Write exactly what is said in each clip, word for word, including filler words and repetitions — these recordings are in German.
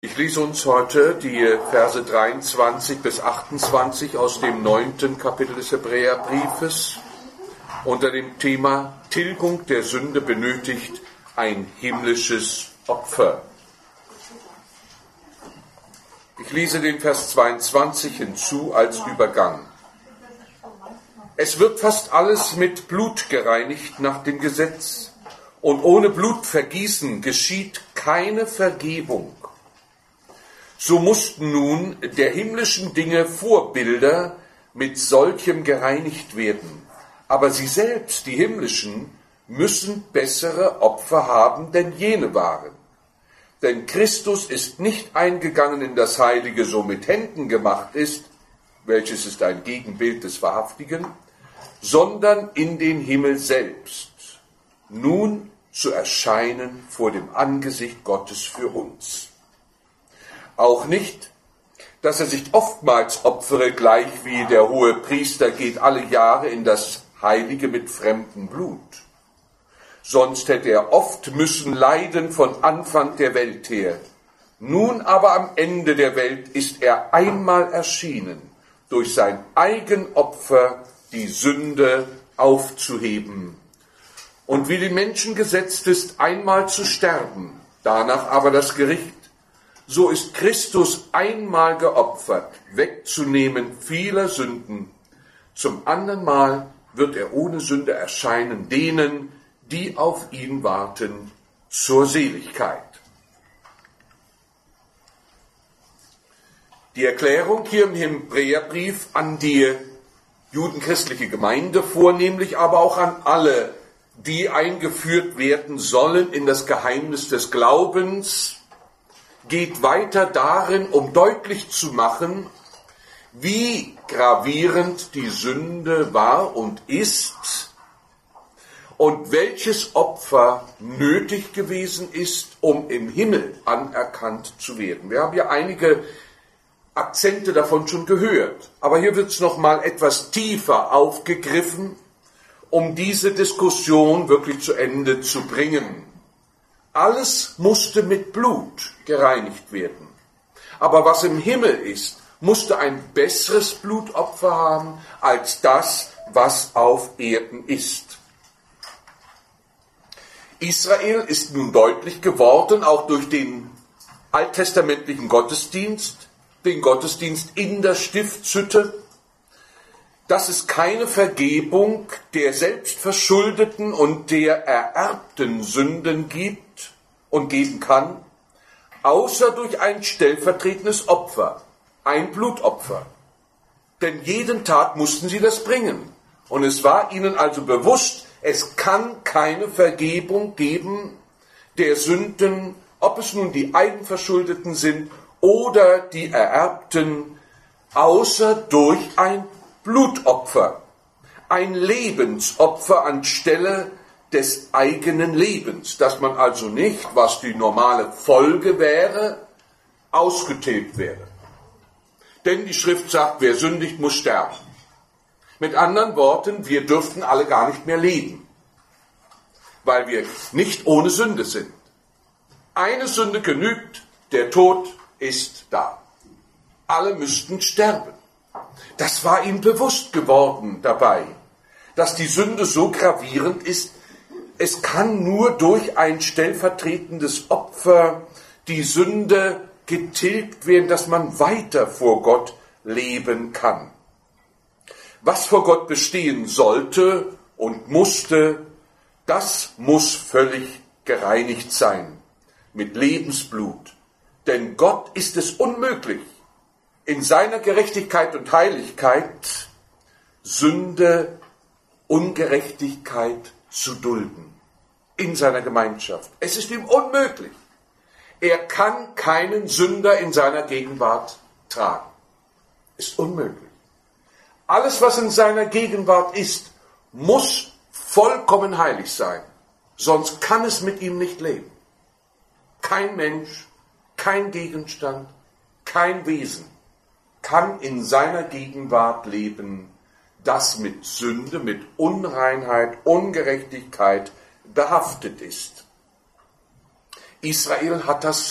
Ich lese uns heute die Verse dreiundzwanzig bis achtundzwanzig aus dem neunten Kapitel des Hebräerbriefes unter dem Thema Tilgung der Sünde benötigt ein himmlisches Opfer. Ich lese den Vers zweiundzwanzig hinzu als Übergang. Es wird fast alles mit Blut gereinigt nach dem Gesetz, und ohne Blutvergießen geschieht keine Vergebung. So mussten nun der himmlischen Dinge Vorbilder mit solchem gereinigt werden. Aber sie selbst, die himmlischen, müssen bessere Opfer haben, denn jene waren. Denn Christus ist nicht eingegangen in das Heilige, so mit Händen gemacht ist, welches ist ein Gegenbild des Wahrhaftigen, sondern in den Himmel selbst, nun zu erscheinen vor dem Angesicht Gottes für uns. Auch nicht, dass er sich oftmals opfere, gleich wie der hohe Priester geht alle Jahre in das Heilige mit fremdem Blut. Sonst hätte er oft müssen leiden von Anfang der Welt her. Nun aber am Ende der Welt ist er einmal erschienen, durch sein Eigenopfer die Sünde aufzuheben. Und wie dem Menschen gesetzt ist, einmal zu sterben, danach aber das Gericht, so ist Christus einmal geopfert, wegzunehmen vieler Sünden. Zum anderen Mal wird er ohne Sünde erscheinen, denen, die auf ihn warten, zur Seligkeit. Die Erklärung hier im Hebräerbrief an die judenchristliche Gemeinde, vornehmlich aber auch an alle, die eingeführt werden sollen in das Geheimnis des Glaubens, geht weiter darin, um deutlich zu machen, wie gravierend die Sünde war und ist und welches Opfer nötig gewesen ist, um im Himmel anerkannt zu werden. Wir haben ja einige Akzente davon schon gehört, aber hier wird es nochmal etwas tiefer aufgegriffen, um diese Diskussion wirklich zu Ende zu bringen. Alles musste mit Blut gereinigt werden. Aber was im Himmel ist, musste ein besseres Blutopfer haben, als das, was auf Erden ist. Israel ist nun deutlich geworden, auch durch den alttestamentlichen Gottesdienst, den Gottesdienst in der Stiftshütte, dass es keine Vergebung der selbstverschuldeten und der ererbten Sünden gibt und geben kann, außer durch ein stellvertretendes Opfer, ein Blutopfer. Denn jeden Tag mussten sie das bringen. Und es war ihnen also bewusst, es kann keine Vergebung geben der Sünden, ob es nun die eigenverschuldeten sind oder die ererbten, außer durch ein Blutopfer, ein Lebensopfer anstelle des eigenen Lebens, dass man also nicht, was die normale Folge wäre, ausgetilgt wäre. Denn die Schrift sagt, wer sündigt, muss sterben. Mit anderen Worten, wir dürften alle gar nicht mehr leben, weil wir nicht ohne Sünde sind. Eine Sünde genügt, der Tod ist da. Alle müssten sterben. Das war ihm bewusst geworden dabei, dass die Sünde so gravierend ist, es kann nur durch ein stellvertretendes Opfer die Sünde getilgt werden, dass man weiter vor Gott leben kann. Was vor Gott bestehen sollte und musste, das muss völlig gereinigt sein, mit Lebensblut. Denn Gott ist es unmöglich, in seiner Gerechtigkeit und Heiligkeit Sünde, Ungerechtigkeit zu dulden. In seiner Gemeinschaft. Es ist ihm unmöglich. Er kann keinen Sünder in seiner Gegenwart tragen. Ist unmöglich. Alles, was in seiner Gegenwart ist, muss vollkommen heilig sein. Sonst kann es mit ihm nicht leben. Kein Mensch, kein Gegenstand, kein Wesen kann in seiner Gegenwart leben, das mit Sünde, mit Unreinheit, Ungerechtigkeit behaftet ist. Israel hat das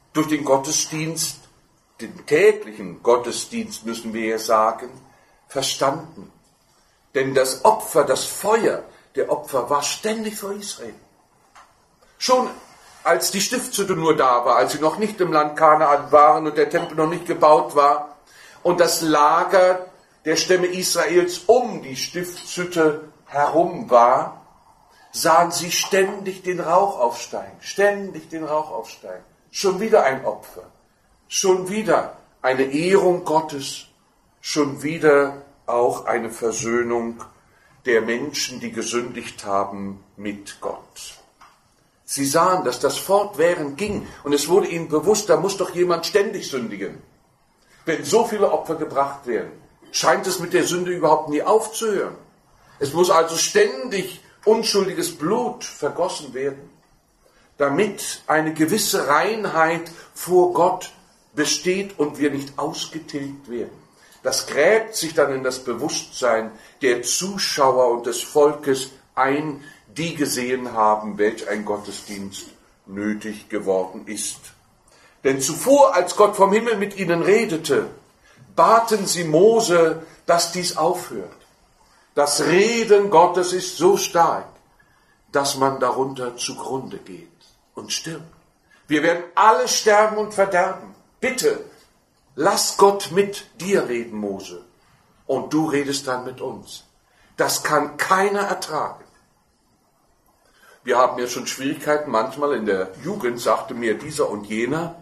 durch den Gottesdienst, den täglichen Gottesdienst müssen wir ja sagen, verstanden. Denn das Opfer, das Feuer der Opfer war ständig vor Israel. Schon als die Stiftshütte nur da war, als sie noch nicht im Land Kanaan waren und der Tempel noch nicht gebaut war und das Lager der Stämme Israels um die Stiftshütte herum war, sahen sie ständig den Rauch aufsteigen, ständig den Rauch aufsteigen. Schon wieder ein Opfer, schon wieder eine Ehrung Gottes, schon wieder auch eine Versöhnung der Menschen, die gesündigt haben mit Gott. Sie sahen, dass das fortwährend ging und es wurde ihnen bewusst, da muss doch jemand ständig sündigen. Wenn so viele Opfer gebracht werden, scheint es mit der Sünde überhaupt nie aufzuhören. Es muss also ständig unschuldiges Blut vergossen werden, damit eine gewisse Reinheit vor Gott besteht und wir nicht ausgetilgt werden. Das gräbt sich dann in das Bewusstsein der Zuschauer und des Volkes ein, die gesehen haben, welch ein Gottesdienst nötig geworden ist. Denn zuvor, als Gott vom Himmel mit ihnen redete, baten sie Mose, dass dies aufhört. Das Reden Gottes ist so stark, dass man darunter zugrunde geht und stirbt. Wir werden alle sterben und verderben. Bitte, lass Gott mit dir reden, Mose, und du redest dann mit uns. Das kann keiner ertragen. Wir haben ja schon Schwierigkeiten, manchmal in der Jugend sagte mir dieser und jener,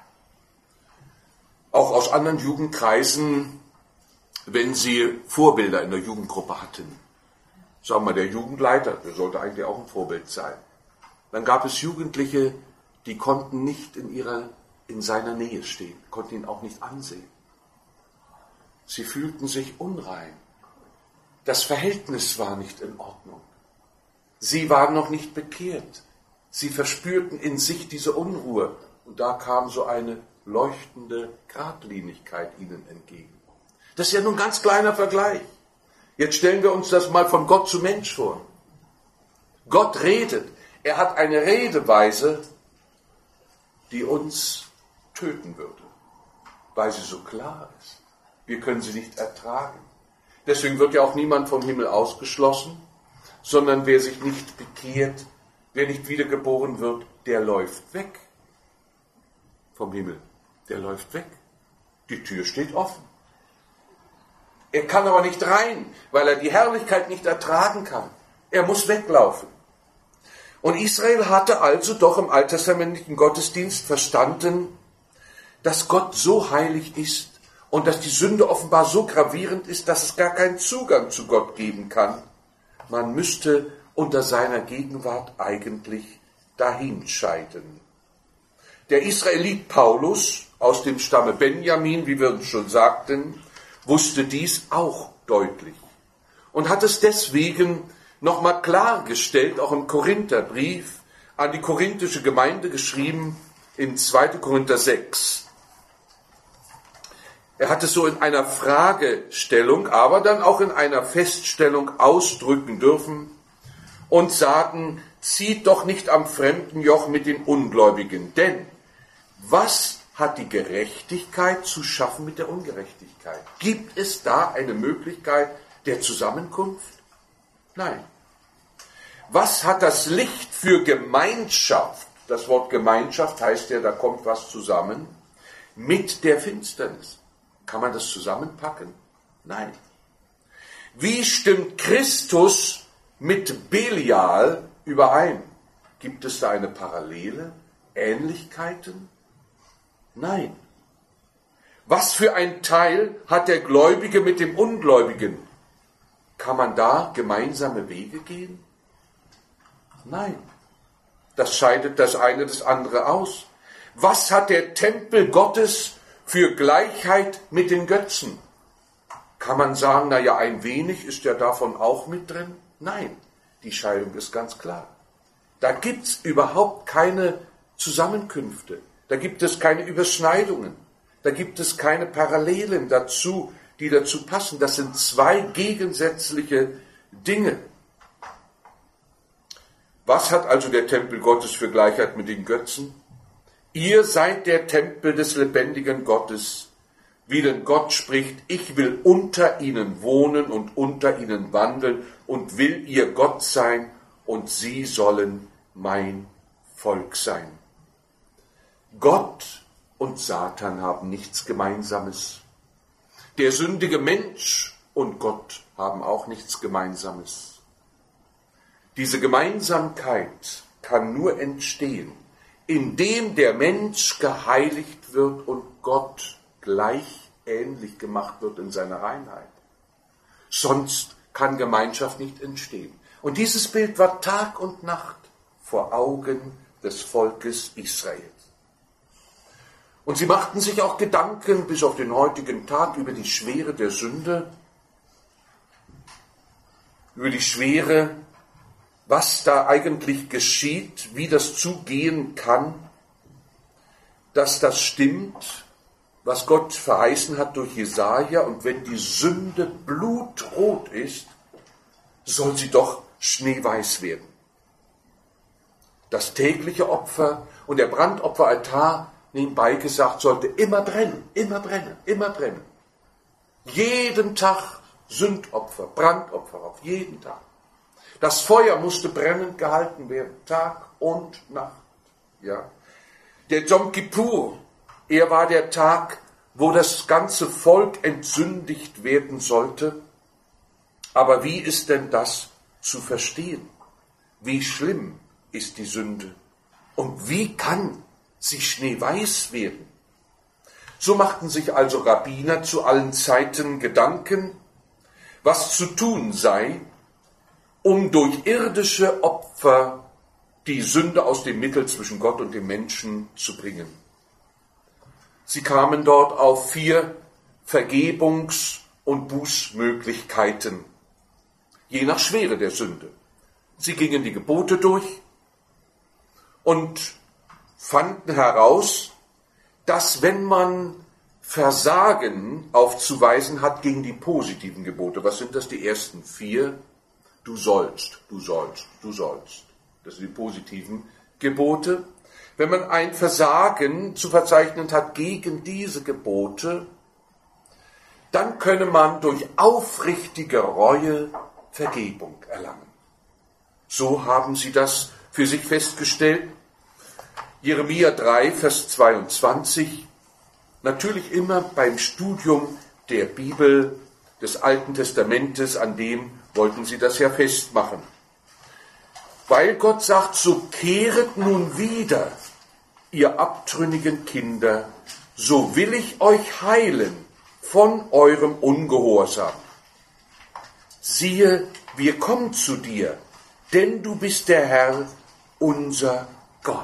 auch aus anderen Jugendkreisen, wenn sie Vorbilder in der Jugendgruppe hatten. Sagen wir, der Jugendleiter, der sollte eigentlich auch ein Vorbild sein. Dann gab es Jugendliche, die konnten nicht in ihrer, in seiner Nähe stehen, konnten ihn auch nicht ansehen. Sie fühlten sich unrein. Das Verhältnis war nicht in Ordnung. Sie waren noch nicht bekehrt. Sie verspürten in sich diese Unruhe. Und da kam so eine leuchtende Gradlinigkeit ihnen entgegen. Das ist ja nun ein ganz kleiner Vergleich. Jetzt stellen wir uns das mal von Gott zu Mensch vor. Gott redet. Er hat eine Redeweise, die uns töten würde, weil sie so klar ist. Wir können sie nicht ertragen. Deswegen wird ja auch niemand vom Himmel ausgeschlossen, sondern wer sich nicht bekehrt, wer nicht wiedergeboren wird, der läuft weg vom Himmel. Der läuft weg. Die Tür steht offen. Er kann aber nicht rein, weil er die Herrlichkeit nicht ertragen kann. Er muss weglaufen. Und Israel hatte also doch im alttestamentlichen Gottesdienst verstanden, dass Gott so heilig ist und dass die Sünde offenbar so gravierend ist, dass es gar keinen Zugang zu Gott geben kann. Man müsste unter seiner Gegenwart eigentlich dahinscheiden. Der Israelit Paulus aus dem Stamme Benjamin, wie wir uns schon sagten, wusste dies auch deutlich und hat es deswegen nochmal klargestellt, auch im Korintherbrief an die korinthische Gemeinde geschrieben, in zweiter Korinther sechs. Er hat es so in einer Fragestellung, aber dann auch in einer Feststellung ausdrücken dürfen und sagen, zieht doch nicht am fremden Joch mit den Ungläubigen, denn was hat die Gerechtigkeit zu schaffen mit der Ungerechtigkeit? Gibt es da eine Möglichkeit der Zusammenkunft? Nein. Was hat das Licht für Gemeinschaft? Das Wort Gemeinschaft heißt ja, da kommt was zusammen, mit der Finsternis. Kann man das zusammenpacken? Nein. Wie stimmt Christus mit Belial überein? Gibt es da eine Parallele? Ähnlichkeiten? Nein. Was für ein Teil hat der Gläubige mit dem Ungläubigen? Kann man da gemeinsame Wege gehen? Nein. Das scheidet das eine das andere aus. Was hat der Tempel Gottes für Gleichheit mit den Götzen? Kann man sagen, na ja, ein wenig ist ja davon auch mit drin? Nein, die Scheidung ist ganz klar. Da gibt es überhaupt keine Zusammenkünfte. Da gibt es keine Überschneidungen. Da gibt es keine Parallelen dazu, die dazu passen. Das sind zwei gegensätzliche Dinge. Was hat also der Tempel Gottes für Gleichheit mit den Götzen? Ihr seid der Tempel des lebendigen Gottes, wie denn Gott spricht, ich will unter ihnen wohnen und unter ihnen wandeln und will ihr Gott sein und sie sollen mein Volk sein. Gott und Satan haben nichts Gemeinsames. Der sündige Mensch und Gott haben auch nichts Gemeinsames. Diese Gemeinsamkeit kann nur entstehen, indem der Mensch geheiligt wird und Gott gleich ähnlich gemacht wird in seiner Reinheit. Sonst kann Gemeinschaft nicht entstehen. Und dieses Bild war Tag und Nacht vor Augen des Volkes Israel. Und sie machten sich auch Gedanken bis auf den heutigen Tag über die Schwere der Sünde, über die Schwere, was da eigentlich geschieht, wie das zugehen kann, dass das stimmt, was Gott verheißen hat durch Jesaja, und wenn die Sünde blutrot ist, soll sie doch schneeweiß werden. Das tägliche Opfer und der Brandopferaltar, nebenbei gesagt, sollte immer brennen, immer brennen, immer brennen. Jeden Tag Sündopfer, Brandopfer auf jeden Tag. Das Feuer musste brennend gehalten werden, Tag und Nacht. Ja. Der Yom Kippur, er war der Tag, wo das ganze Volk entsündigt werden sollte. Aber wie ist denn das zu verstehen? Wie schlimm ist die Sünde? Und wie kann sie schneeweiß werden? So machten sich also Rabbiner zu allen Zeiten Gedanken, was zu tun sei, um durch irdische Opfer die Sünde aus dem Mittel zwischen Gott und dem Menschen zu bringen. Sie kamen dort auf vier Vergebungs- und Bußmöglichkeiten, je nach Schwere der Sünde. Sie gingen die Gebote durch und fanden heraus, dass wenn man Versagen aufzuweisen hat gegen die positiven Gebote, was sind das, die ersten vier? Du sollst, du sollst, du sollst. Das sind die positiven Gebote. Wenn man ein Versagen zu verzeichnen hat gegen diese Gebote, dann könne man durch aufrichtige Reue Vergebung erlangen. So haben sie das für sich festgestellt. Jeremia drei, Vers zweiundzwanzig, natürlich immer beim Studium der Bibel, des Alten Testamentes, an dem wollten sie das ja festmachen. Weil Gott sagt, so kehret nun wieder, ihr abtrünnigen Kinder, so will ich euch heilen von eurem Ungehorsam. Siehe, wir kommen zu dir, denn du bist der Herr, unser Gott.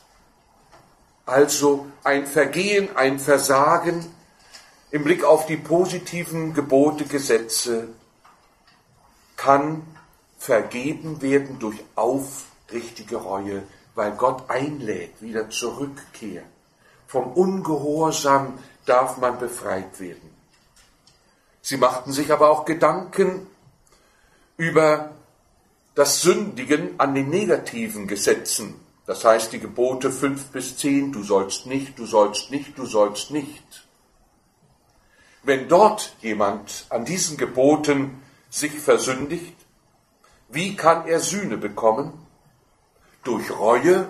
Also ein Vergehen, ein Versagen im Blick auf die positiven Gebote, Gesetze kann vergeben werden durch aufrichtige Reue, weil Gott einlädt, wieder zurückkehr. Vom Ungehorsam darf man befreit werden. Sie machten sich aber auch Gedanken über das Sündigen an den negativen Gesetzen. Das heißt, die Gebote fünf bis zehn, du sollst nicht, du sollst nicht, du sollst nicht. Wenn dort jemand an diesen Geboten sich versündigt, wie kann er Sühne bekommen? Durch Reue,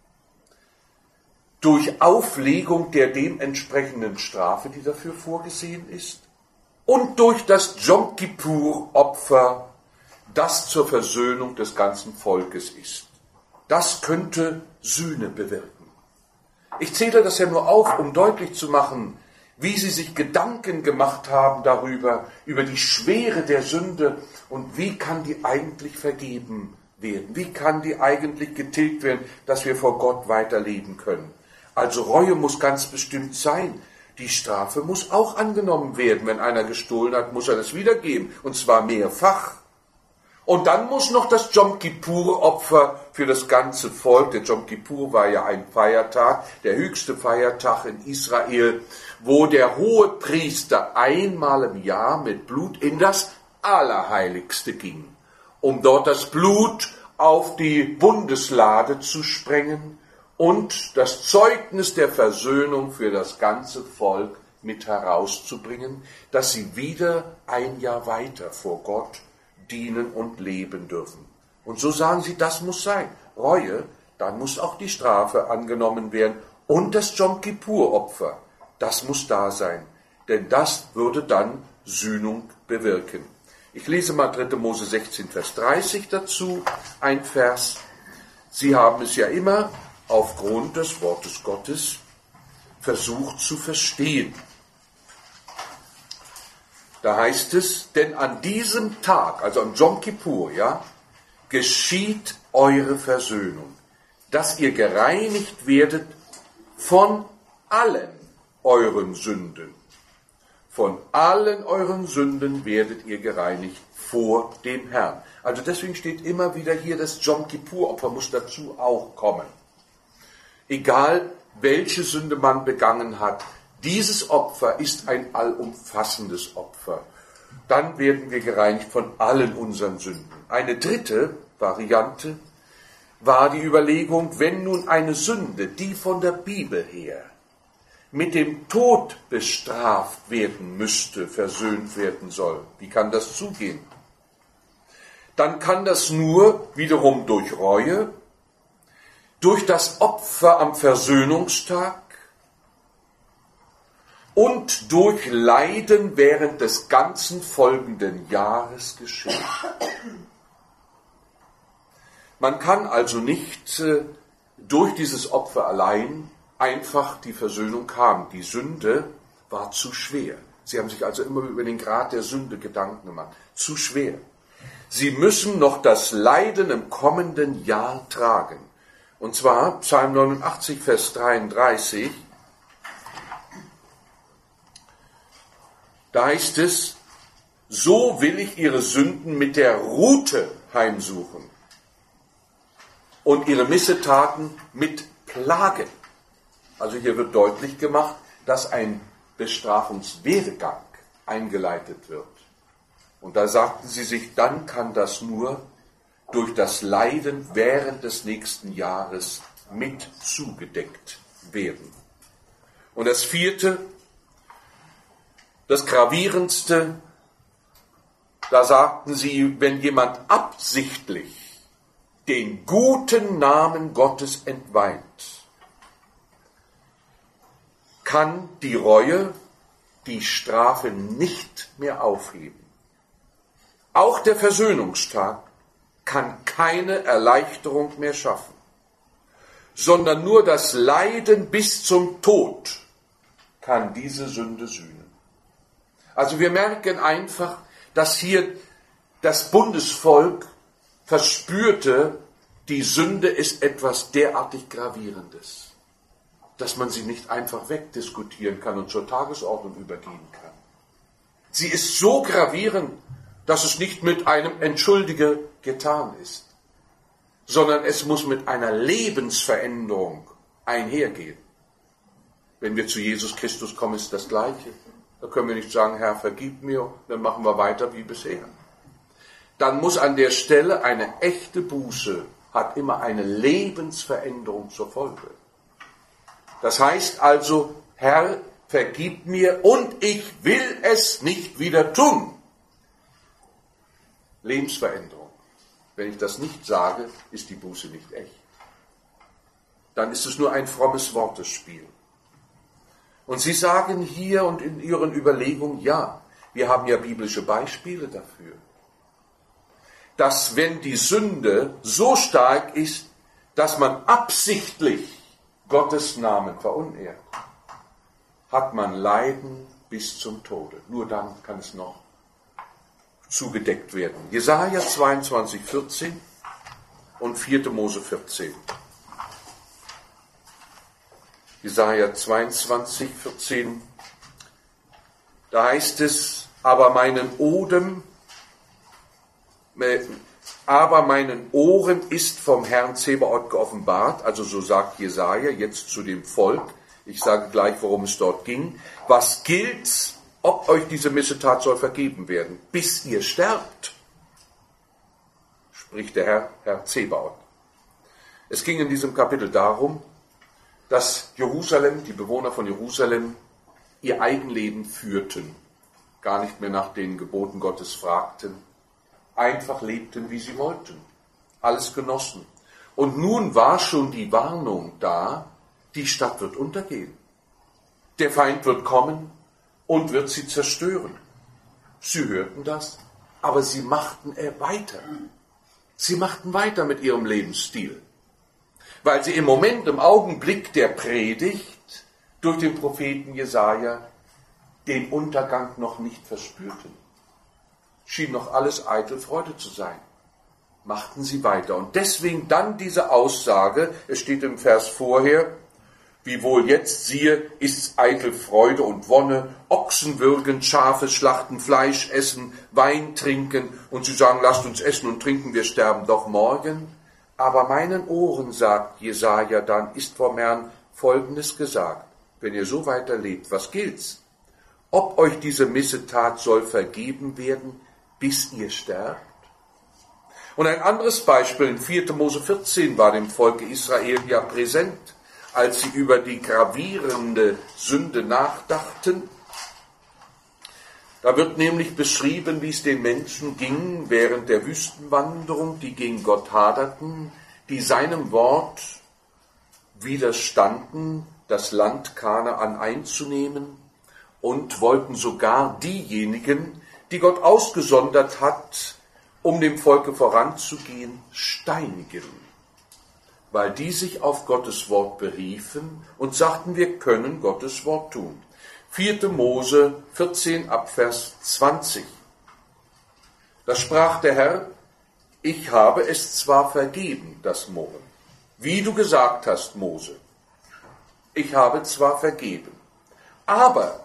durch Auflegung der dementsprechenden Strafe, die dafür vorgesehen ist, und durch das Yom Kippur-Opfer, das zur Versöhnung des ganzen Volkes ist. Das könnte Sühne bewirken. Ich zähle das ja nur auf, um deutlich zu machen, wie sie sich Gedanken gemacht haben darüber, über die Schwere der Sünde und wie kann die eigentlich vergeben werden, wie kann die eigentlich getilgt werden, dass wir vor Gott weiterleben können. Also Reue muss ganz bestimmt sein. Die Strafe muss auch angenommen werden. Wenn einer gestohlen hat, muss er das wiedergeben, und zwar mehrfach. Und dann muss noch das Yom Kippur-Opfer für das ganze Volk, der Yom Kippur war ja ein Feiertag, der höchste Feiertag in Israel, wo der Hohepriester einmal im Jahr mit Blut in das Allerheiligste ging, um dort das Blut auf die Bundeslade zu sprengen und das Zeugnis der Versöhnung für das ganze Volk mit herauszubringen, dass sie wieder ein Jahr weiter vor Gott dienen und leben dürfen. Und so sagen sie, das muss sein. Reue, dann muss auch die Strafe angenommen werden und das Jom Kippur-Opfer, das muss da sein, denn das würde dann Sühnung bewirken. Ich lese mal dritte Mose sechzehn, Vers dreißig dazu, ein Vers. Sie haben es ja immer aufgrund des Wortes Gottes versucht zu verstehen. Da heißt es, denn an diesem Tag, also am Jom Kippur, ja, geschieht eure Versöhnung, dass ihr gereinigt werdet von allen euren Sünden. Von allen euren Sünden werdet ihr gereinigt vor dem Herrn. Also deswegen steht immer wieder hier, das Jom Kippur-Opfer muss dazu auch kommen. Egal, welche Sünde man begangen hat, dieses Opfer ist ein allumfassendes Opfer. Dann werden wir gereinigt von allen unseren Sünden. Eine dritte Variante war die Überlegung, wenn nun eine Sünde, die von der Bibel her mit dem Tod bestraft werden müsste, versöhnt werden soll. Wie kann das zugehen? Dann kann das nur wiederum durch Reue, durch das Opfer am Versöhnungstag und durch Leiden während des ganzen folgenden Jahres geschehen. Man kann also nicht äh, durch dieses Opfer allein einfach die Versöhnung haben. Die Sünde war zu schwer. Sie haben sich also immer über den Grad der Sünde Gedanken gemacht. Zu schwer. Sie müssen noch das Leiden im kommenden Jahr tragen. Und zwar Psalm neunundachtzig, Vers dreiunddreißig. Da heißt es, so will ich ihre Sünden mit der Rute heimsuchen und ihre Missetaten mit Plagen. Also hier wird deutlich gemacht, dass ein Bestrafungswerdegang eingeleitet wird. Und da sagten sie sich, dann kann das nur durch das Leiden während des nächsten Jahres mit zugedeckt werden. Und das vierte, das gravierendste, da sagten sie, wenn jemand absichtlich den guten Namen Gottes entweiht, kann die Reue die Strafe nicht mehr aufheben. Auch der Versöhnungstag kann keine Erleichterung mehr schaffen, sondern nur das Leiden bis zum Tod kann diese Sünde sühnen. Also wir merken einfach, dass hier das Bundesvolk verspürte, die Sünde ist etwas derartig Gravierendes, dass man sie nicht einfach wegdiskutieren kann und zur Tagesordnung übergehen kann. Sie ist so gravierend, dass es nicht mit einem Entschuldige getan ist, sondern es muss mit einer Lebensveränderung einhergehen. Wenn wir zu Jesus Christus kommen, ist das Gleiche. Da können wir nicht sagen, Herr, vergib mir, dann machen wir weiter wie bisher. Dann muss an der Stelle eine echte Buße, hat immer eine Lebensveränderung zur Folge. Das heißt also, Herr, vergib mir und ich will es nicht wieder tun. Lebensveränderung. Wenn ich das nicht sage, ist die Buße nicht echt. Dann ist es nur ein frommes Wortespiel. Und Sie sagen hier und in Ihren Überlegungen, ja, wir haben ja biblische Beispiele dafür, dass wenn die Sünde so stark ist, dass man absichtlich Gottes Namen verunehrt, hat man Leiden bis zum Tode. Nur dann kann es noch zugedeckt werden. Jesaja zweiundzwanzig, vierzehn und vierte Mose vierzehn. Jesaja zweiundzwanzig, vierzehn. Da heißt es, aber meinen Odem, aber meinen Ohren ist vom Herrn Zebaoth geoffenbart, also so sagt Jesaja jetzt zu dem Volk. Ich sage gleich, worum es dort ging. Was gilt, ob euch diese Missetat soll vergeben werden, bis ihr sterbt, spricht der Herr, Herr Zebaoth. Es ging in diesem Kapitel darum, dass Jerusalem, die Bewohner von Jerusalem, ihr Eigenleben führten, gar nicht mehr nach den Geboten Gottes fragten, einfach lebten, wie sie wollten, alles genossen. Und nun war schon die Warnung da, die Stadt wird untergehen. Der Feind wird kommen und wird sie zerstören. Sie hörten das, aber sie machten weiter. Sie machten weiter mit ihrem Lebensstil, weil sie im Moment, im Augenblick der Predigt durch den Propheten Jesaja den Untergang noch nicht verspürten. Schien noch alles eitel Freude zu sein. Machten sie weiter. Und deswegen dann diese Aussage, es steht im Vers vorher, wiewohl jetzt, siehe, ist's eitel Freude und Wonne, Ochsen würgen, Schafe schlachten, Fleisch essen, Wein trinken, und sie sagen, lasst uns essen und trinken, wir sterben doch morgen. Aber meinen Ohren, sagt Jesaja dann, ist vom Herrn Folgendes gesagt, wenn ihr so weiterlebt, was gilt's? Ob euch diese Missetat soll vergeben werden, bis ihr sterbt? Und ein anderes Beispiel, in vierter Mose vierzehn war dem Volke Israel ja präsent, als sie über die gravierende Sünde nachdachten. Da wird nämlich beschrieben, wie es den Menschen ging während der Wüstenwanderung, die gegen Gott haderten, die seinem Wort widerstanden, das Land Kanaan einzunehmen, und wollten sogar diejenigen, die Gott ausgesondert hat, um dem Volke voranzugehen, steinigen, weil die sich auf Gottes Wort beriefen und sagten, wir können Gottes Wort tun. vierter Mose vierzehn ab Vers zwanzig. Da sprach der Herr, ich habe es zwar vergeben, das Murren, wie du gesagt hast, Mose. Ich habe zwar vergeben, aber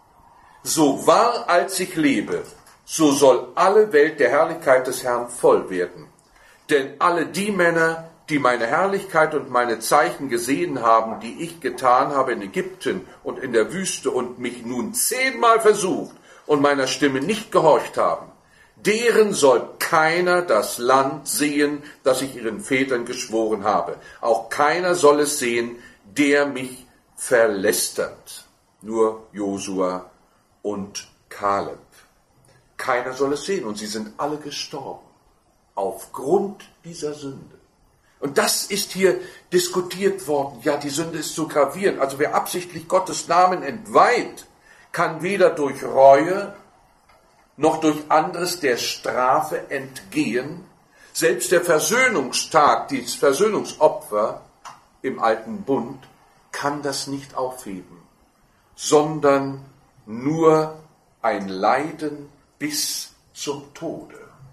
so wahr als ich lebe, so soll alle Welt der Herrlichkeit des Herrn voll werden. Denn alle die Männer, die meine Herrlichkeit und meine Zeichen gesehen haben, die ich getan habe in Ägypten und in der Wüste und mich nun zehnmal versucht und meiner Stimme nicht gehorcht haben, deren soll keiner das Land sehen, das ich ihren Vätern geschworen habe. Auch keiner soll es sehen, der mich verlästert. Nur Josua und Kaleb. Keiner soll es sehen, und sie sind alle gestorben aufgrund dieser Sünde. Und das ist hier diskutiert worden. Ja, die Sünde ist zu gravierend. Also wer absichtlich Gottes Namen entweiht, kann weder durch Reue noch durch anderes der Strafe entgehen. Selbst der Versöhnungstag, das Versöhnungsopfer im Alten Bund, kann das nicht aufheben, sondern nur ein Leiden bis zum Tode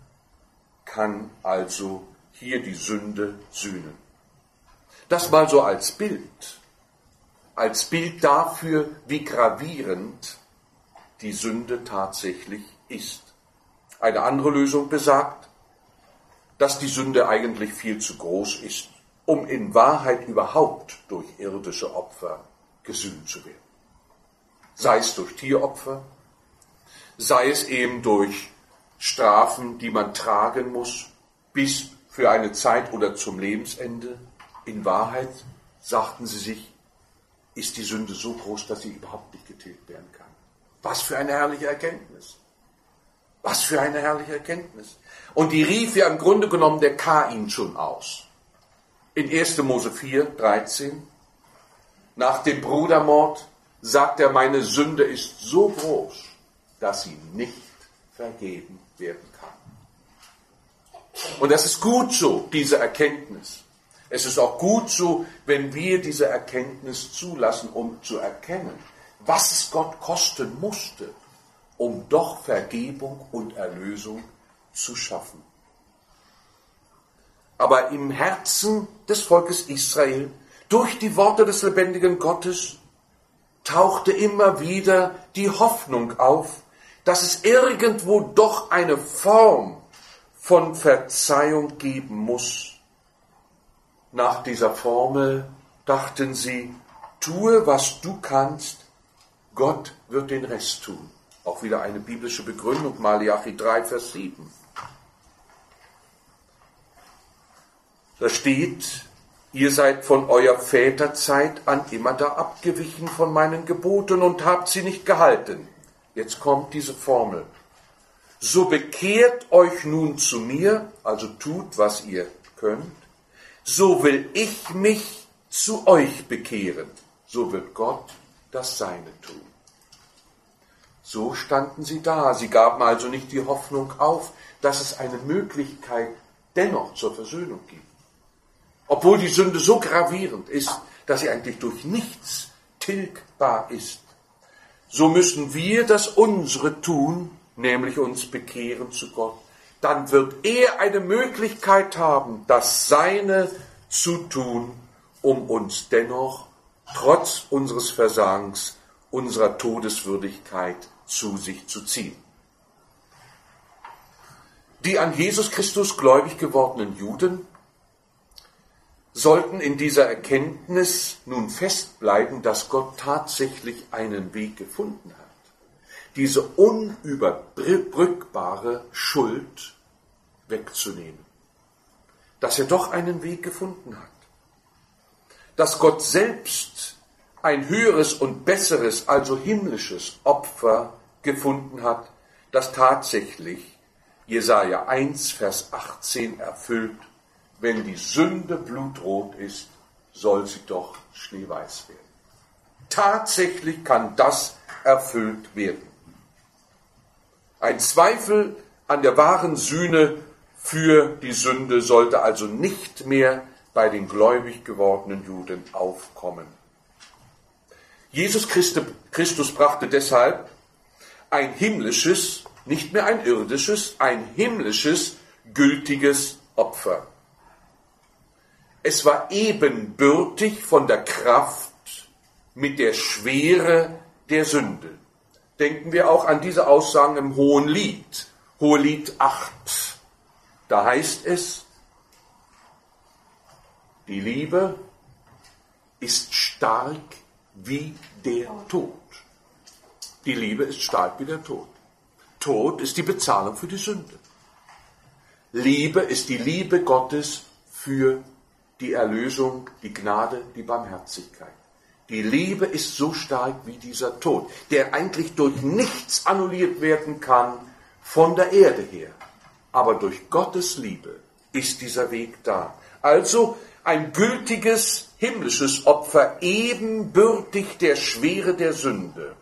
kann also hier die Sünde sühnen. Das mal so als Bild, als Bild dafür, wie gravierend die Sünde tatsächlich ist. Eine andere Lösung besagt, dass die Sünde eigentlich viel zu groß ist, um in Wahrheit überhaupt durch irdische Opfer gesühnt zu werden. Sei es durch Tieropfer, sei es eben durch Strafen, die man tragen muss, bis für eine Zeit oder zum Lebensende. In Wahrheit, sagten sie sich, ist die Sünde so groß, dass sie überhaupt nicht getilgt werden kann. Was für eine herrliche Erkenntnis. Was für eine herrliche Erkenntnis. Und die rief ja im Grunde genommen der Kain schon aus. In erster Mose vier, dreizehn, nach dem Brudermord, sagt er, meine Sünde ist so groß, dass sie nicht vergeben werden kann. Und das ist gut so, diese Erkenntnis. Es ist auch gut so, wenn wir diese Erkenntnis zulassen, um zu erkennen, was es Gott kosten musste, um doch Vergebung und Erlösung zu schaffen. Aber im Herzen des Volkes Israel, durch die Worte des lebendigen Gottes, tauchte immer wieder die Hoffnung auf, dass es irgendwo doch eine Form von Verzeihung geben muss. Nach dieser Formel dachten sie, tue, was du kannst, Gott wird den Rest tun. Auch wieder eine biblische Begründung, Malachi drei, Vers sieben. Da steht, Ihr seid von eurer Väterzeit an immer da abgewichen von meinen Geboten und habt sie nicht gehalten. Jetzt kommt diese Formel. So bekehrt euch nun zu mir, also tut, was ihr könnt, so will ich mich zu euch bekehren. So wird Gott das Seine tun. So standen sie da. Sie gaben also nicht die Hoffnung auf, dass es eine Möglichkeit dennoch zur Versöhnung gibt. Obwohl die Sünde so gravierend ist, dass sie eigentlich durch nichts tilgbar ist. So müssen wir das Unsere tun, nämlich uns bekehren zu Gott. Dann wird er eine Möglichkeit haben, das Seine zu tun, um uns dennoch, trotz unseres Versagens, unserer Todeswürdigkeit zu sich zu ziehen. Die an Jesus Christus gläubig gewordenen Juden sollten in dieser Erkenntnis nun festbleiben, dass Gott tatsächlich einen Weg gefunden hat, diese unüberbrückbare Schuld wegzunehmen. Dass er doch einen Weg gefunden hat. Dass Gott selbst ein höheres und besseres, also himmlisches Opfer gefunden hat, das tatsächlich Jesaja eins, Vers achtzehn erfüllt. Wenn die Sünde blutrot ist, soll sie doch schneeweiß werden. Tatsächlich kann das erfüllt werden. Ein Zweifel an der wahren Sühne für die Sünde sollte also nicht mehr bei den gläubig gewordenen Juden aufkommen. Jesus Christus brachte deshalb ein himmlisches, nicht mehr ein irdisches, ein himmlisches, gültiges Opfer. Es war ebenbürtig von der Kraft mit der Schwere der Sünde. Denken wir auch an diese Aussagen im Hohen Lied, Hohelied acht. Da heißt es, die Liebe ist stark wie der Tod. Die Liebe ist stark wie der Tod. Tod ist die Bezahlung für die Sünde. Liebe ist die Liebe Gottes für die Erlösung, die Gnade, die Barmherzigkeit. Die Liebe ist so stark wie dieser Tod, der eigentlich durch nichts annulliert werden kann von der Erde her. Aber durch Gottes Liebe ist dieser Weg da. Also ein gültiges himmlisches Opfer, ebenbürtig der Schwere der Sünde.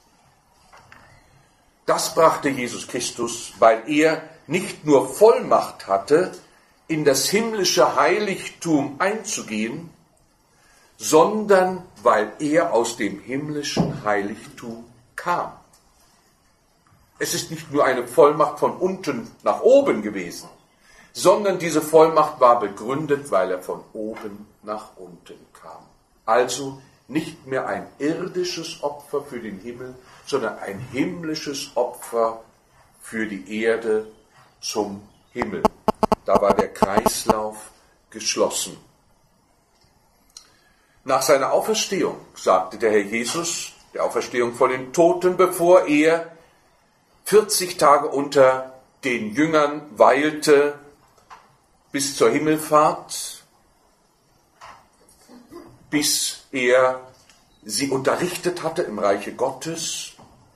Das brachte Jesus Christus, weil er nicht nur Vollmacht hatte, in das himmlische Heiligtum einzugehen, sondern weil er aus dem himmlischen Heiligtum kam. Es ist nicht nur eine Vollmacht von unten nach oben gewesen, sondern diese Vollmacht war begründet, weil er von oben nach unten kam. Also nicht mehr ein irdisches Opfer für den Himmel, sondern ein himmlisches Opfer für die Erde zum Himmel. Da war der Kreislauf geschlossen. Nach seiner Auferstehung, sagte der Herr Jesus, der Auferstehung von den Toten, bevor er vierzig Tage unter den Jüngern weilte, bis zur Himmelfahrt, bis er sie unterrichtet hatte im Reiche Gottes,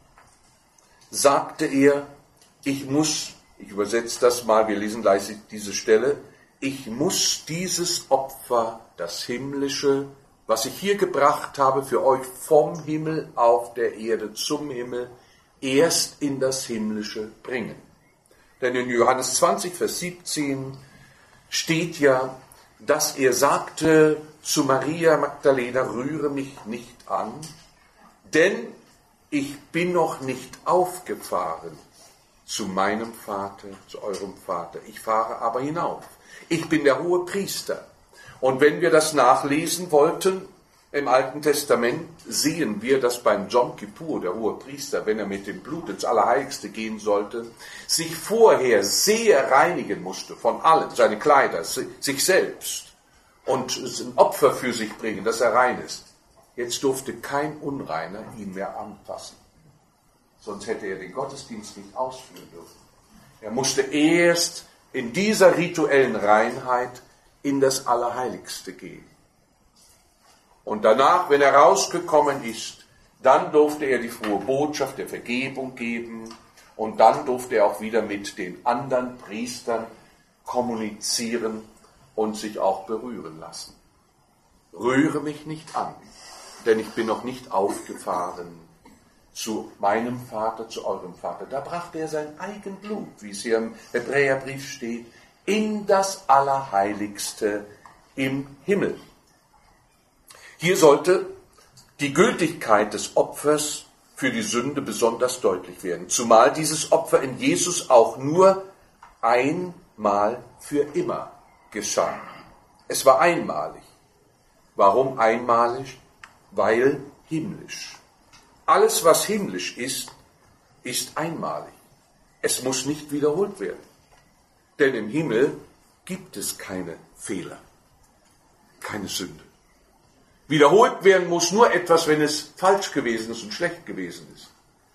sagte er, ich muss, ich übersetze das mal, wir lesen gleich diese Stelle, ich muss dieses Opfer, das himmlische, was ich hier gebracht habe für euch vom Himmel auf der Erde zum Himmel, erst in das Himmlische bringen. Denn in Johannes zwanzig, Vers siebzehn steht ja, dass er sagte zu Maria Magdalena, rühre mich nicht an, denn ich bin noch nicht aufgefahren zu meinem Vater, zu eurem Vater. Ich fahre aber hinauf. Ich bin der hohe Priester. Und wenn wir das nachlesen wollten, im Alten Testament sehen wir, dass beim Jom Kippur, der hohe Priester, wenn er mit dem Blut ins Allerheiligste gehen sollte, sich vorher sehr reinigen musste von allem, seine Kleider, sich selbst und ein Opfer für sich bringen, dass er rein ist. Jetzt durfte kein Unreiner ihn mehr anfassen. Sonst hätte er den Gottesdienst nicht ausführen dürfen. Er musste erst in dieser rituellen Reinheit in das Allerheiligste gehen. Und danach, wenn er rausgekommen ist, dann durfte er die frohe Botschaft der Vergebung geben und dann durfte er auch wieder mit den anderen Priestern kommunizieren und sich auch berühren lassen. Rühre mich nicht an, denn ich bin noch nicht aufgefahren zu meinem Vater, zu eurem Vater. Da brachte er sein Eigenblut, wie es hier im Hebräerbrief steht, in das Allerheiligste im Himmel. Hier sollte die Gültigkeit des Opfers für die Sünde besonders deutlich werden, zumal dieses Opfer in Jesus auch nur einmal für immer geschah. Es war einmalig. Warum einmalig? Weil himmlisch. Alles, was himmlisch ist, ist einmalig. Es muss nicht wiederholt werden. Denn im Himmel gibt es keine Fehler, keine Sünde. Wiederholt werden muss nur etwas, wenn es falsch gewesen ist und schlecht gewesen ist.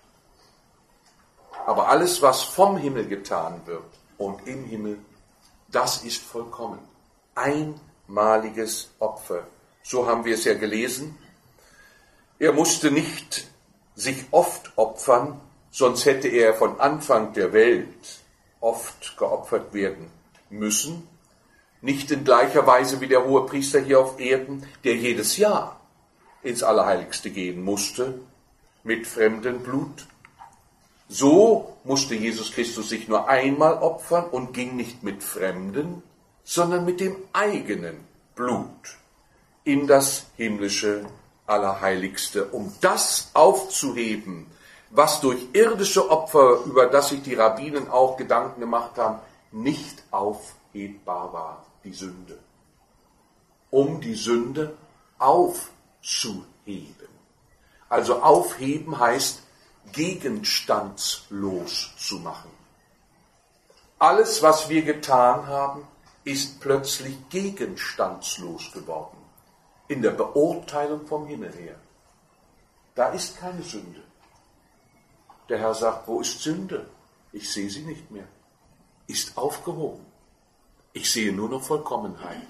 Aber alles, was vom Himmel getan wird und im Himmel, das ist vollkommen. Einmaliges Opfer. So haben wir es ja gelesen. Er musste nicht sich oft opfern, sonst hätte er von Anfang der Welt oft geopfert werden müssen. Nicht in gleicher Weise wie der Hohepriester hier auf Erden, der jedes Jahr ins Allerheiligste gehen musste, mit fremdem Blut. So musste Jesus Christus sich nur einmal opfern und ging nicht mit Fremden, sondern mit dem eigenen Blut in das himmlische Allerheiligste, um das aufzuheben, was durch irdische Opfer, über das sich die Rabbinen auch Gedanken gemacht haben, nicht aufhebbar war. Die Sünde, um die Sünde aufzuheben. Also aufheben heißt gegenstandslos zu machen. Alles, was wir getan haben, ist plötzlich gegenstandslos geworden. In der Beurteilung vom Himmel her. Da ist keine Sünde. Der Herr sagt, wo ist Sünde? Ich sehe sie nicht mehr. Ist aufgehoben. Ich sehe nur noch Vollkommenheit.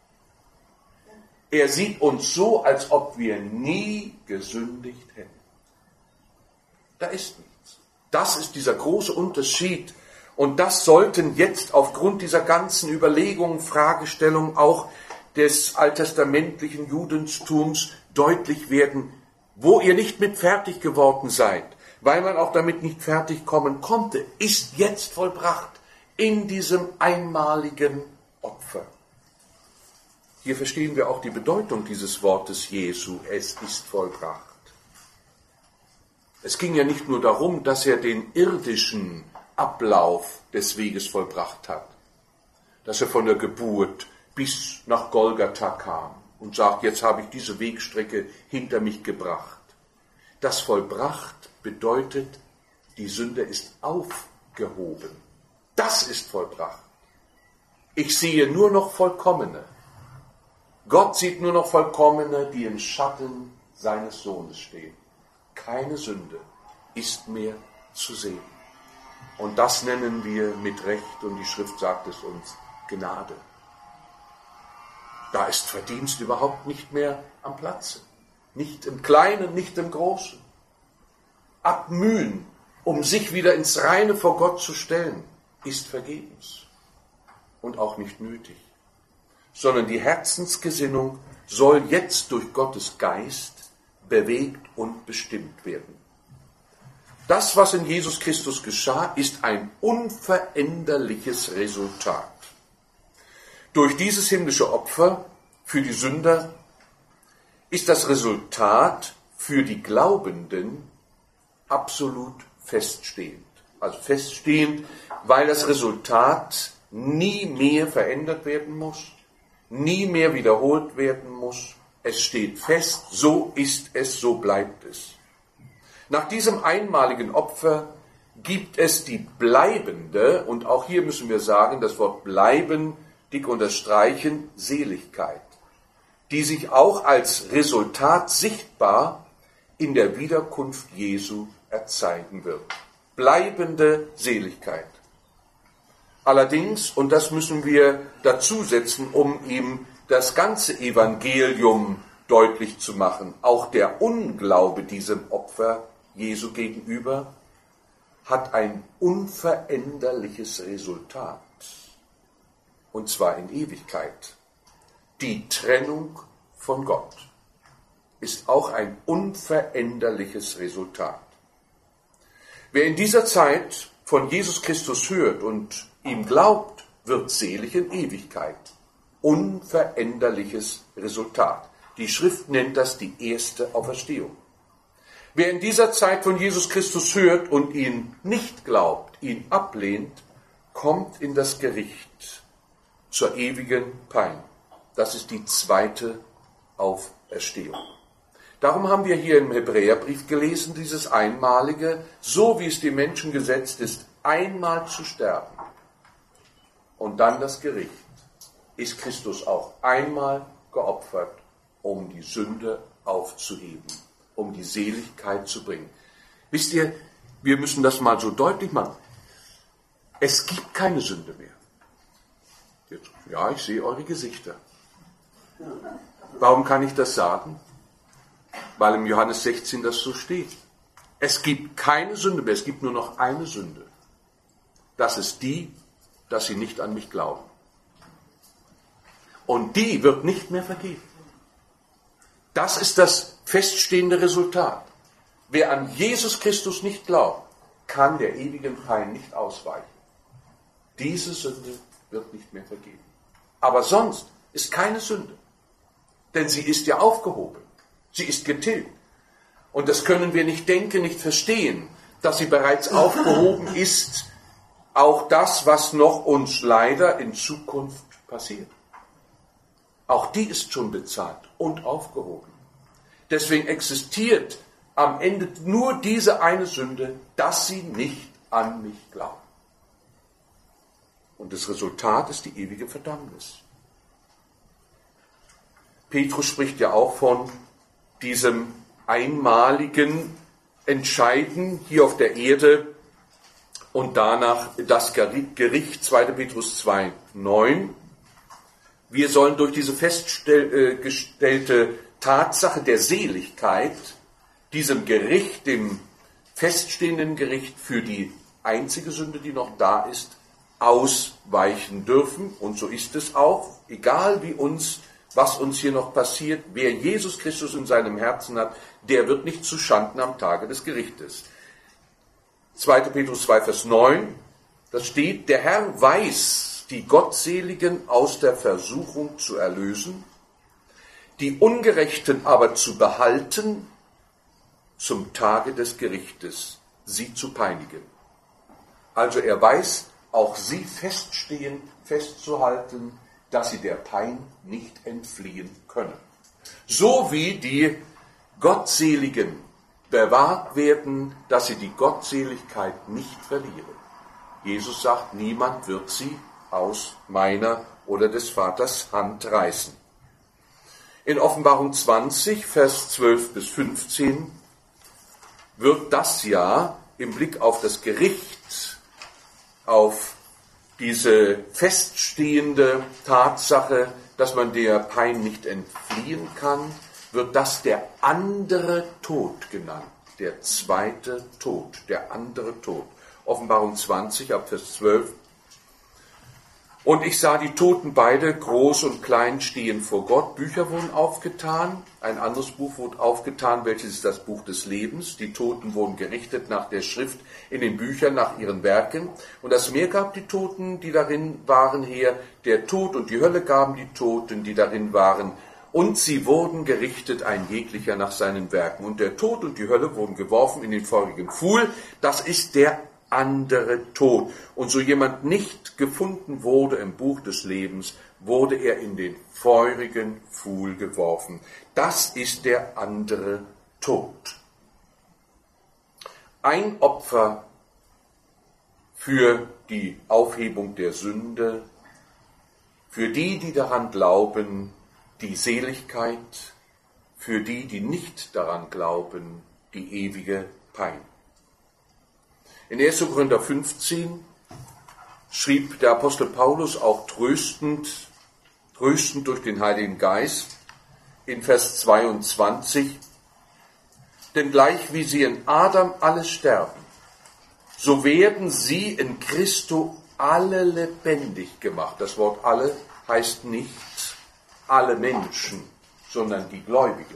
Er sieht uns so, als ob wir nie gesündigt hätten. Da ist nichts. Das ist dieser große Unterschied. Und das sollten jetzt aufgrund dieser ganzen Überlegungen, Fragestellungen auch des alttestamentlichen Judentums deutlich werden, wo ihr nicht mit fertig geworden seid, weil man auch damit nicht fertig kommen konnte, ist jetzt vollbracht. In diesem einmaligen Opfer. Hier verstehen wir auch die Bedeutung dieses Wortes Jesu, es ist vollbracht. Es ging ja nicht nur darum, dass er den irdischen Ablauf des Weges vollbracht hat, dass er von der Geburt bis nach Golgatha kam und sagt, jetzt habe ich diese Wegstrecke hinter mich gebracht. Das vollbracht bedeutet, die Sünde ist aufgehoben. Das ist vollbracht. Ich sehe nur noch Vollkommene. Gott sieht nur noch Vollkommene, die im Schatten seines Sohnes stehen. Keine Sünde ist mehr zu sehen. Und das nennen wir mit Recht, und die Schrift sagt es uns, Gnade. Da ist Verdienst überhaupt nicht mehr am Platze. Nicht im Kleinen, nicht im Großen. Abmühen, um sich wieder ins Reine vor Gott zu stellen, ist vergebens und auch nicht nötig, sondern die Herzensgesinnung soll jetzt durch Gottes Geist bewegt und bestimmt werden. Das, was in Jesus Christus geschah, ist ein unveränderliches Resultat. Durch dieses himmlische Opfer für die Sünder ist das Resultat für die Glaubenden absolut feststehend. Also feststehend, weil das Resultat nie mehr verändert werden muss, nie mehr wiederholt werden muss. Es steht fest, so ist es, so bleibt es. Nach diesem einmaligen Opfer gibt es die bleibende, und auch hier müssen wir sagen, das Wort bleiben, dick unterstreichen, Seligkeit, die sich auch als Resultat sichtbar in der Wiederkunft Jesu erzeigen wird. Bleibende Seligkeit. Allerdings, und das müssen wir dazu setzen, um ihm das ganze Evangelium deutlich zu machen, auch der Unglaube diesem Opfer Jesu gegenüber hat ein unveränderliches Resultat, und zwar in Ewigkeit. Die Trennung von Gott ist auch ein unveränderliches Resultat. Wer in dieser Zeit von Jesus Christus hört und ihm glaubt, wird selig in Ewigkeit. Unveränderliches Resultat. Die Schrift nennt das die erste Auferstehung. Wer in dieser Zeit von Jesus Christus hört und ihn nicht glaubt, ihn ablehnt, kommt in das Gericht zur ewigen Pein. Das ist die zweite Auferstehung. Darum haben wir hier im Hebräerbrief gelesen, dieses einmalige, so wie es dem Menschen gesetzt ist, einmal zu sterben und dann das Gericht, ist Christus auch einmal geopfert, um die Sünde aufzuheben, um die Seligkeit zu bringen. Wisst ihr, wir müssen das mal so deutlich machen. Es gibt keine Sünde mehr. Jetzt, ja, ich sehe eure Gesichter. Warum kann ich das sagen? Weil im Johannes sechzehn das so steht. Es gibt keine Sünde mehr, es gibt nur noch eine Sünde. Das ist die, dass sie nicht an mich glauben. Und die wird nicht mehr vergeben. Das ist das feststehende Resultat. Wer an Jesus Christus nicht glaubt, kann der ewigen Pein nicht ausweichen. Diese Sünde wird nicht mehr vergeben. Aber sonst ist keine Sünde. Denn sie ist ja aufgehoben. Sie ist getilgt. Und das können wir nicht denken, nicht verstehen, dass sie bereits aufgehoben ist, auch das, was noch uns leider in Zukunft passiert. Auch die ist schon bezahlt und aufgehoben. Deswegen existiert am Ende nur diese eine Sünde, dass sie nicht an mich glauben. Und das Resultat ist die ewige Verdammnis. Petrus spricht ja auch von diesem einmaligen Entscheiden hier auf der Erde und danach das Gericht, zweiter Petrus zwei, neun. Wir sollen durch diese festgestellte Tatsache der Seligkeit, diesem Gericht, dem feststehenden Gericht für die einzige Sünde, die noch da ist, ausweichen dürfen. Und so ist es auch, egal wie uns, was uns hier noch passiert. Wer Jesus Christus in seinem Herzen hat, der wird nicht zu Schanden am Tage des Gerichtes. zweiter Petrus zwei, Vers neun, das steht, der Herr weiß, die Gottseligen aus der Versuchung zu erlösen, die Ungerechten aber zu behalten, zum Tage des Gerichtes, sie zu peinigen. Also er weiß, auch sie feststehen, festzuhalten, dass sie der Pein nicht entfliehen können. So wie die Gottseligen bewahrt werden, dass sie die Gottseligkeit nicht verlieren. Jesus sagt, niemand wird sie aus meiner oder des Vaters Hand reißen. In Offenbarung zwanzig, Vers zwölf bis fünfzehn wird das ja im Blick auf das Gericht, auf diese feststehende Tatsache, dass man der Pein nicht entfliehen kann, wird das der andere Tod genannt. Der zweite Tod, der andere Tod. Offenbarung zwanzig, ab Vers zwölf. Und ich sah die Toten beide, groß und klein, stehen vor Gott. Bücher wurden aufgetan. Ein anderes Buch wurde aufgetan, welches ist das Buch des Lebens. Die Toten wurden gerichtet nach der Schrift in den Büchern, nach ihren Werken. Und das Meer gab die Toten, die darin waren, her. Der Tod und die Hölle gaben die Toten, die darin waren. Und sie wurden gerichtet, ein jeglicher nach seinen Werken. Und der Tod und die Hölle wurden geworfen in den feurigen Pfuhl. Das ist der andere Tod. Und so jemand nicht gefunden wurde im Buch des Lebens, wurde er in den feurigen Pfuhl geworfen. Das ist der andere Tod. Ein Opfer für die Aufhebung der Sünde, für die, die daran glauben, die Seligkeit, für die, die nicht daran glauben, die ewige Pein. In erster Korinther fünfzehn schrieb der Apostel Paulus auch tröstend, tröstend durch den Heiligen Geist, in Vers zweiundzwanzig, denn gleich wie sie in Adam alle sterben, so werden sie in Christo alle lebendig gemacht. Das Wort alle heißt nicht alle Menschen, sondern die Gläubigen,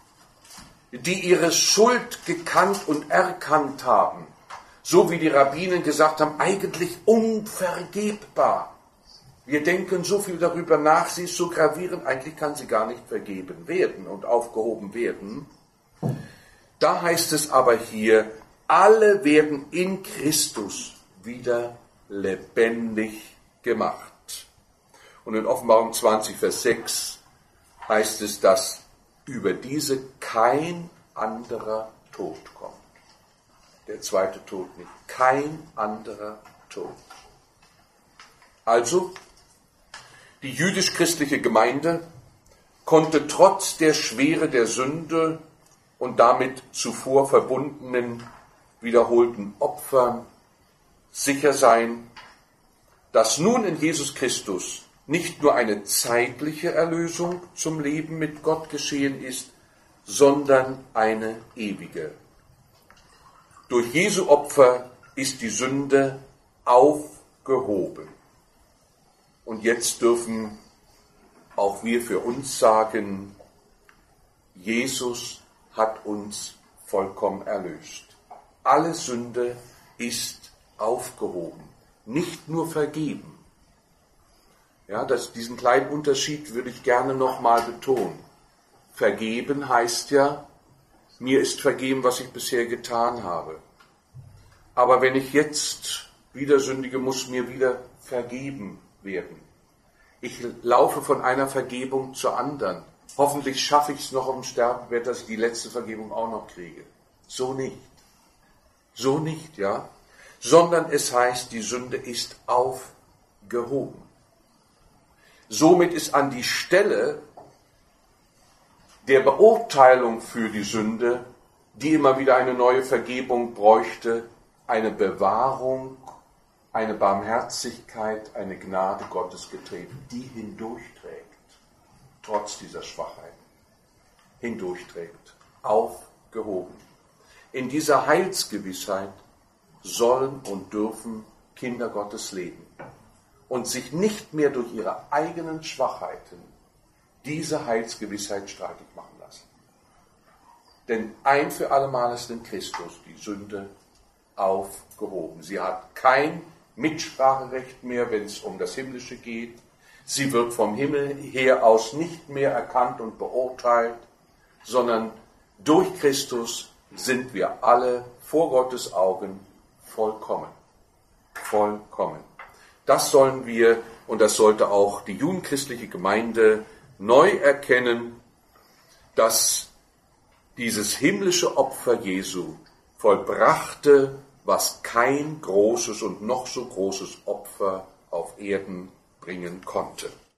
die ihre Schuld gekannt und erkannt haben, so wie die Rabbinen gesagt haben, eigentlich unvergebbar. Wir denken so viel darüber nach, sie ist so gravierend, eigentlich kann sie gar nicht vergeben werden und aufgehoben werden. Da heißt es aber hier, alle werden in Christus wieder lebendig gemacht. Und in Offenbarung zwanzig, Vers sechs heißt es, dass über diese kein anderer Tod kommt. Der zweite Tod nicht. Kein anderer Tod. Also, die jüdisch-christliche Gemeinde konnte trotz der Schwere der Sünde und damit zuvor verbundenen wiederholten Opfern sicher sein, dass nun in Jesus Christus nicht nur eine zeitliche Erlösung zum Leben mit Gott geschehen ist, sondern eine ewige. Durch Jesu Opfer ist die Sünde aufgehoben. Und jetzt dürfen auch wir für uns sagen, Jesus hat uns vollkommen erlöst. Alle Sünde ist aufgehoben, nicht nur vergeben. Ja, das, diesen kleinen Unterschied würde ich gerne nochmal betonen. Vergeben heißt ja, mir ist vergeben, was ich bisher getan habe. Aber wenn ich jetzt wieder sündige, muss mir wieder vergeben werden. Ich laufe von einer Vergebung zur anderen. Hoffentlich schaffe ich es noch im Sterbebett, dass ich die letzte Vergebung auch noch kriege. So nicht. So nicht, ja. Sondern es heißt, die Sünde ist aufgehoben. Somit ist an die Stelle der Beurteilung für die Sünde, die immer wieder eine neue Vergebung bräuchte, eine Bewahrung, eine Barmherzigkeit, eine Gnade Gottes getreten, die hindurchträgt, trotz dieser Schwachheit, hindurchträgt, aufgehoben. In dieser Heilsgewissheit sollen und dürfen Kinder Gottes leben und sich nicht mehr durch ihre eigenen Schwachheiten diese Heilsgewissheit streitig machen lassen. Denn ein für allemal ist in Christus die Sünde aufgehoben. Sie hat kein Mitspracherecht mehr, wenn es um das Himmlische geht. Sie wird vom Himmel her aus nicht mehr erkannt und beurteilt, sondern durch Christus sind wir alle vor Gottes Augen vollkommen. Vollkommen. Das sollen wir, und das sollte auch die jugendchristliche Gemeinde neu erkennen, dass dieses himmlische Opfer Jesu vollbrachte, was kein großes und noch so großes Opfer auf Erden bringen konnte.